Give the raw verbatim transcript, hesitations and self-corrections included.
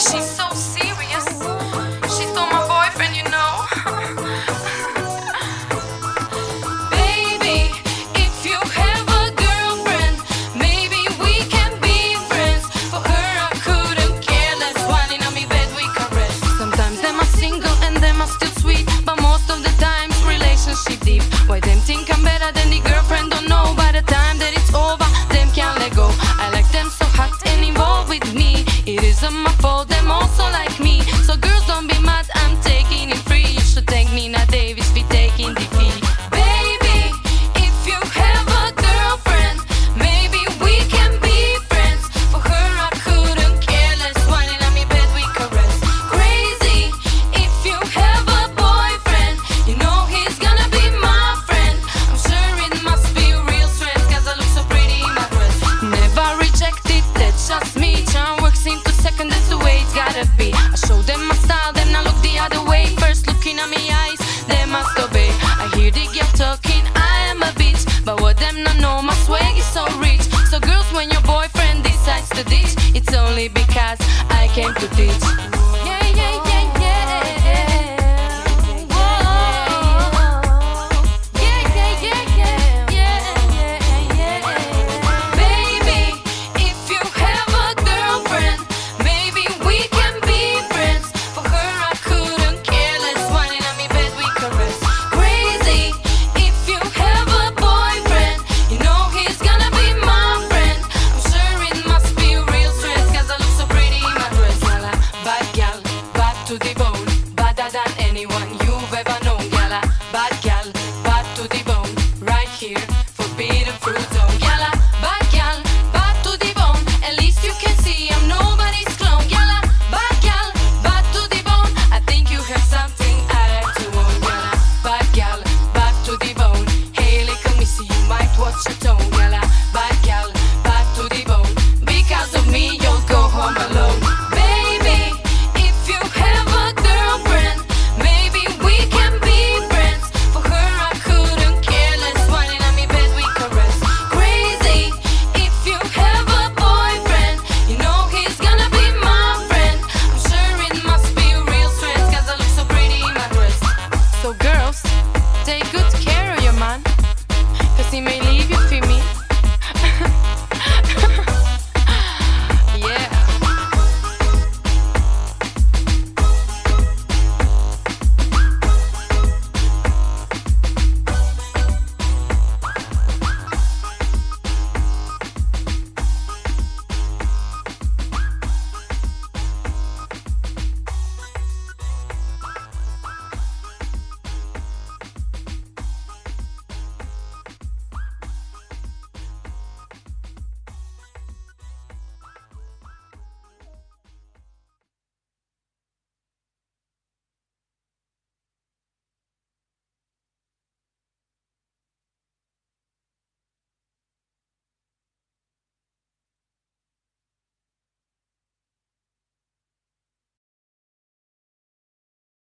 She's so serious. She stole my boyfriend, you know. Baby, if you have a girlfriend, maybe we can be friends. For her I couldn't care less. Whining on me bed we caress. Sometimes them are single and them are still sweet, but most of the time relationship deep. Why them think I'm better than the girlfriend? Don't know. By the time that it's over, them can't let go. I like them so hot and involved with me. It isn't my fault, them also like me. So girls don't be mad, I'm taking it free. You should thank Nina Davis for taking defeat. Baby, if you have a girlfriend, maybe we can be friends. For her I couldn't care less. Whining on me bed we caress. Crazy, if you have a boyfriend, you know he's gonna be my friend. I'm sure it must be real strength, cause I look so pretty in my dress. Never rejected, that's just me. Charm works into second, that's the way it's gotta be. I show them my style, then I look the other way. First looking at me eyes, they must obey. I hear the girl talking, I am a bitch, but what them not know, my swag is so rich. So girls, when your boyfriend decides to ditch, it's only because I came to teach. Yeah, yeah, yeah, yeah. Whoa. Yeah, yeah, yeah, yeah, yeah, yeah. Baby, if you have a girlfriend, maybe we can be friends. For her I couldn't care less. Whining on me bed we caress. Crazy, if you have a boyfriend, you know he's gonna be my friend. I'm sure it must be real stress, cause I look so pretty in my dress. Gala, bad gal, bad to the bone, badder than anyone you've ever known. Gala, bad gal, bad to the bone, right here.